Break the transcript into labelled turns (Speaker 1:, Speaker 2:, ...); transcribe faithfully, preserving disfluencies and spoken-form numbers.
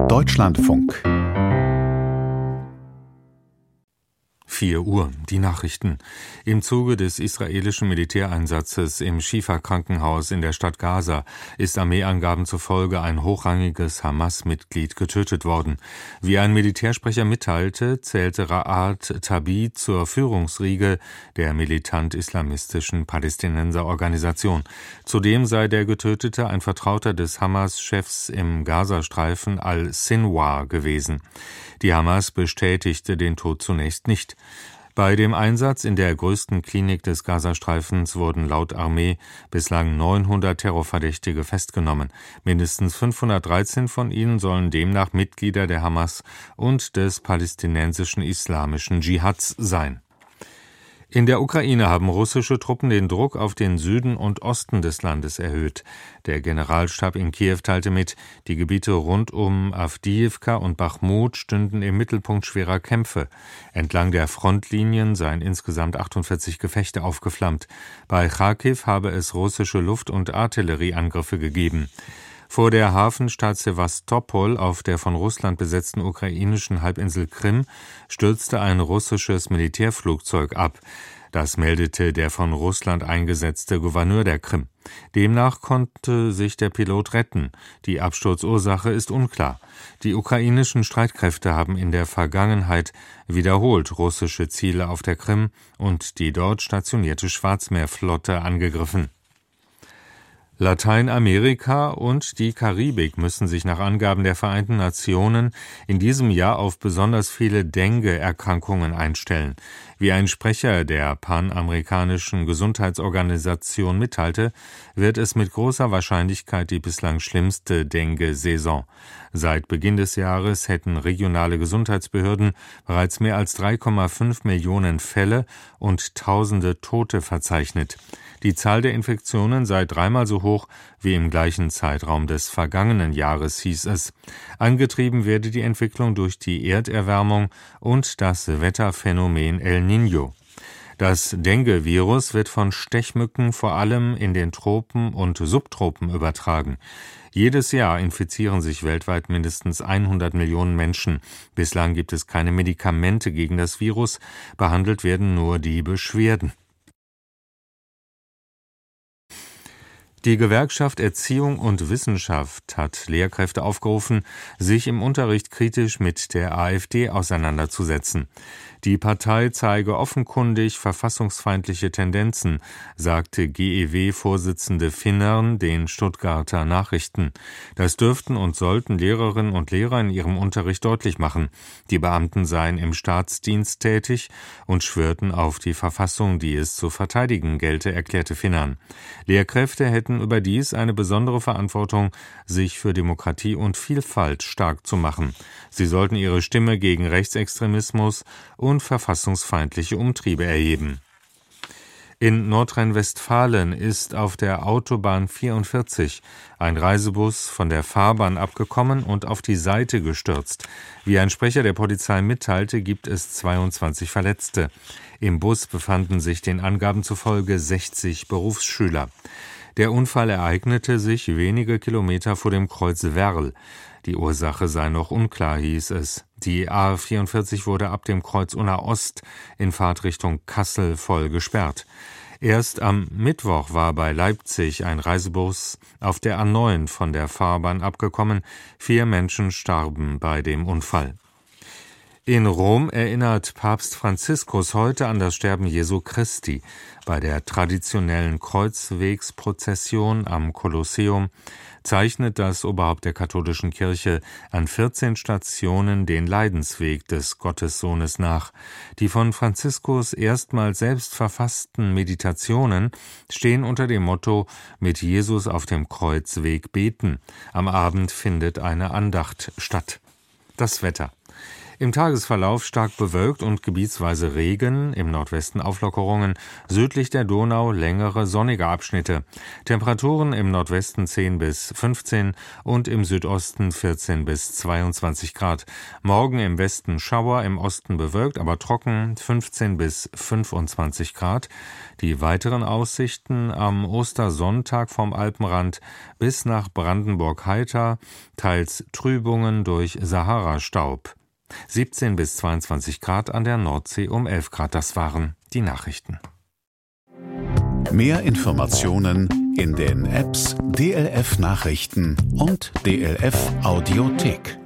Speaker 1: Deutschlandfunk.
Speaker 2: vier Uhr, die Nachrichten. Im Zuge des israelischen Militäreinsatzes im Schifa-Krankenhaus in der Stadt Gaza ist Armeeangaben zufolge ein hochrangiges Hamas-Mitglied getötet worden. Wie ein Militärsprecher mitteilte, zählte Ra'ad Tabi zur Führungsriege der militant-islamistischen Palästinenserorganisation. Zudem sei der Getötete ein Vertrauter des Hamas-Chefs im Gazastreifen al-Sinwar gewesen. Die Hamas bestätigte den Tod zunächst nicht. Bei dem Einsatz in der größten Klinik des Gazastreifens wurden laut Armee bislang neunhundert Terrorverdächtige festgenommen. Mindestens fünfhundertdreizehn von ihnen sollen demnach Mitglieder der Hamas und des palästinensischen islamischen Dschihads sein. In der Ukraine haben russische Truppen den Druck auf den Süden und Osten des Landes erhöht. Der Generalstab in Kiew teilte mit, die Gebiete rund um Awdijiwka und Bachmut stünden im Mittelpunkt schwerer Kämpfe. Entlang der Frontlinien seien insgesamt achtundvierzig Gefechte aufgeflammt. Bei Charkiw habe es russische Luft- und Artillerieangriffe gegeben. Vor der Hafenstadt Sewastopol auf der von Russland besetzten ukrainischen Halbinsel Krim stürzte ein russisches Militärflugzeug ab. Das meldete der von Russland eingesetzte Gouverneur der Krim. Demnach konnte sich der Pilot retten. Die Absturzursache ist unklar. Die ukrainischen Streitkräfte haben in der Vergangenheit wiederholt russische Ziele auf der Krim und die dort stationierte Schwarzmeerflotte angegriffen. Lateinamerika und die Karibik müssen sich nach Angaben der Vereinten Nationen in diesem Jahr auf besonders viele Dengue-Erkrankungen einstellen. Wie ein Sprecher der Panamerikanischen Gesundheitsorganisation mitteilte, wird es mit großer Wahrscheinlichkeit die bislang schlimmste Dengue-Saison. Seit Beginn des Jahres hätten regionale Gesundheitsbehörden bereits mehr als drei Komma fünf Millionen Fälle und tausende Tote verzeichnet. Die Zahl der Infektionen sei dreimal so hoch wie im gleichen Zeitraum des vergangenen Jahres, hieß es. Angetrieben werde die Entwicklung durch die Erderwärmung und das Wetterphänomen El Niño. Das Dengue-Virus wird von Stechmücken vor allem in den Tropen und Subtropen übertragen. Jedes Jahr infizieren sich weltweit mindestens hundert Millionen Menschen. Bislang gibt es keine Medikamente gegen das Virus, behandelt werden nur die Beschwerden. Die Gewerkschaft Erziehung und Wissenschaft hat Lehrkräfte aufgerufen, sich im Unterricht kritisch mit der AfD auseinanderzusetzen. Die Partei zeige offenkundig verfassungsfeindliche Tendenzen, sagte G E W-Vorsitzende Finnern den Stuttgarter Nachrichten. Das dürften und sollten Lehrerinnen und Lehrer in ihrem Unterricht deutlich machen. Die Beamten seien im Staatsdienst tätig und schwörten auf die Verfassung, die es zu verteidigen gelte, erklärte Finnern. Lehrkräfte hätten überdies eine besondere Verantwortung, sich für Demokratie und Vielfalt stark zu machen. Sie sollten ihre Stimme gegen Rechtsextremismus und verfassungsfeindliche Umtriebe erheben. In Nordrhein-Westfalen ist auf der Autobahn vierundvierzig ein Reisebus von der Fahrbahn abgekommen und auf die Seite gestürzt. Wie ein Sprecher der Polizei mitteilte, gibt es zweiundzwanzig Verletzte. Im Bus befanden sich den Angaben zufolge sechzig Berufsschüler. Der Unfall ereignete sich wenige Kilometer vor dem Kreuz Werl. Die Ursache sei noch unklar, hieß es. Die A vierundvierzig wurde ab dem Kreuz Unna Ost in Fahrtrichtung Kassel voll gesperrt. Erst am Mittwoch war bei Leipzig ein Reisebus auf der A neun von der Fahrbahn abgekommen. Vier Menschen starben bei dem Unfall. In Rom erinnert Papst Franziskus heute an das Sterben Jesu Christi. Bei der traditionellen Kreuzwegsprozession am Kolosseum zeichnet das Oberhaupt der katholischen Kirche an vierzehn Stationen den Leidensweg des Gottessohnes nach. Die von Franziskus erstmals selbst verfassten Meditationen stehen unter dem Motto »Mit Jesus auf dem Kreuzweg beten«. Am Abend findet eine Andacht statt. Das Wetter. Im Tagesverlauf stark bewölkt und gebietsweise Regen, im Nordwesten Auflockerungen, südlich der Donau längere sonnige Abschnitte. Temperaturen im Nordwesten zehn bis fünfzehn und im Südosten vierzehn bis zweiundzwanzig Grad. Morgen im Westen Schauer, im Osten bewölkt, aber trocken, fünfzehn bis fünfundzwanzig Grad. Die weiteren Aussichten: am Ostersonntag vom Alpenrand bis nach Brandenburg heiter, teils Trübungen durch Sahara-Staub. siebzehn bis zweiundzwanzig Grad an der Nordsee, um elf Grad. Das waren die Nachrichten.
Speaker 1: Mehr Informationen in den Apps D L F Nachrichten und D L F Audiothek.